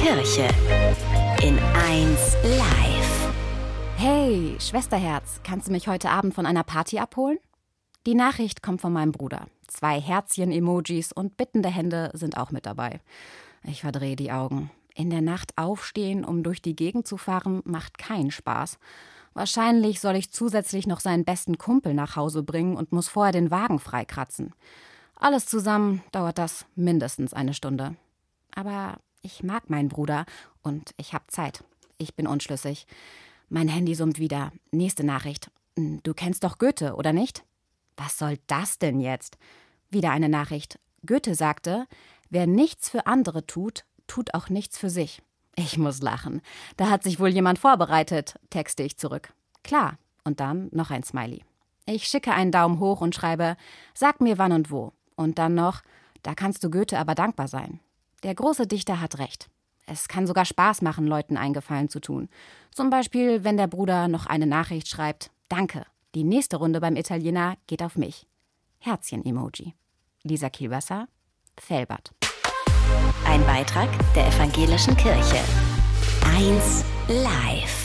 Kirche. In 1 Live. Hey, Schwesterherz, kannst du mich heute Abend von einer Party abholen? Die Nachricht kommt von meinem Bruder. 2 Herzchen-Emojis und bittende Hände sind auch mit dabei. Ich verdrehe die Augen. In der Nacht aufstehen, um durch die Gegend zu fahren, macht keinen Spaß. Wahrscheinlich soll ich zusätzlich noch seinen besten Kumpel nach Hause bringen und muss vorher den Wagen freikratzen. Alles zusammen dauert das mindestens 1 Stunde. Aber ich mag meinen Bruder und ich habe Zeit. Ich bin unschlüssig. Mein Handy summt wieder. Nächste Nachricht. Du kennst doch Goethe, oder nicht? Was soll das denn jetzt? Wieder eine Nachricht. Goethe sagte, wer nichts für andere tut, tut auch nichts für sich. Ich muss lachen. Da hat sich wohl jemand vorbereitet, texte ich zurück. Klar. Und dann noch ein Smiley. Ich schicke einen Daumen hoch und schreibe, sag mir wann und wo. Und dann noch, da kannst du Goethe aber dankbar sein. Der große Dichter hat recht. Es kann sogar Spaß machen, Leuten einen Gefallen zu tun. Zum Beispiel, wenn der Bruder noch eine Nachricht schreibt, danke, die nächste Runde beim Italiener geht auf mich. Herzchen-Emoji. Lisa Kielwasser, Velbert. Ein Beitrag der Evangelischen Kirche. 1 Live.